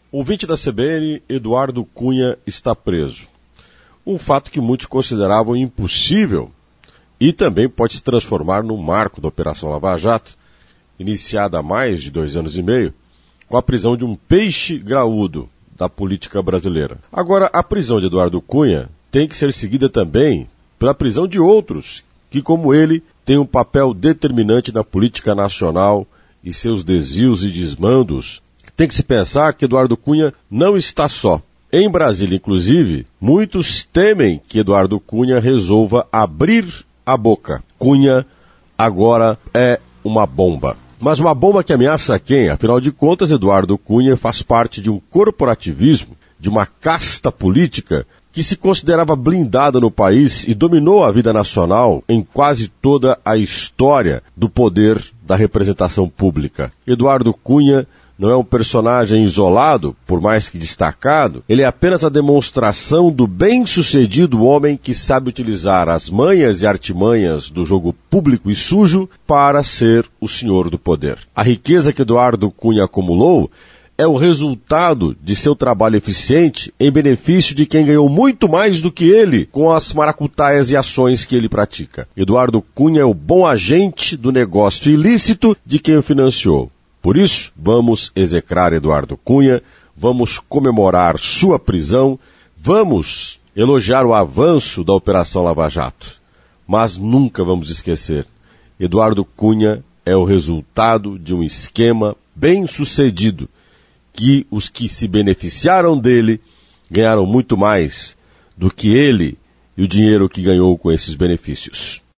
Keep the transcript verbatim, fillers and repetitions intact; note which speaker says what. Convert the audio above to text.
Speaker 1: Ouvinte da C B N, Eduardo Cunha está preso. Um fato que muitos consideravam impossível e também pode se transformar no marco da Operação Lava Jato, iniciada há mais de dois anos e meio, com a prisão de um peixe graúdo da política brasileira. Agora, a prisão de Eduardo Cunha tem que ser seguida também pela prisão de outros que, como ele, têm um papel determinante na política nacional e seus desvios e desmandos. Tem que se pensar que Eduardo Cunha não está só. Em Brasília, inclusive, muitos temem que Eduardo Cunha resolva abrir a boca. Cunha agora é uma bomba. Mas uma bomba que ameaça quem? Afinal de contas, Eduardo Cunha faz parte de um corporativismo, de uma casta política que se considerava blindada no país e dominou a vida nacional em quase toda a história do poder da representação pública. Eduardo Cunha não é um personagem isolado, por mais que destacado, ele é apenas a demonstração do bem-sucedido homem que sabe utilizar as manhas e artimanhas do jogo público e sujo para ser o senhor do poder. A riqueza que Eduardo Cunha acumulou é o resultado de seu trabalho eficiente em benefício de quem ganhou muito mais do que ele com as maracutaias e ações que ele pratica. Eduardo Cunha é o bom agente do negócio ilícito de quem o financiou. Por isso, vamos execrar Eduardo Cunha, vamos comemorar sua prisão, vamos elogiar o avanço da Operação Lava Jato. Mas nunca vamos esquecer, Eduardo Cunha é o resultado de um esquema bem sucedido, que os que se beneficiaram dele ganharam muito mais do que ele e o dinheiro que ganhou com esses benefícios.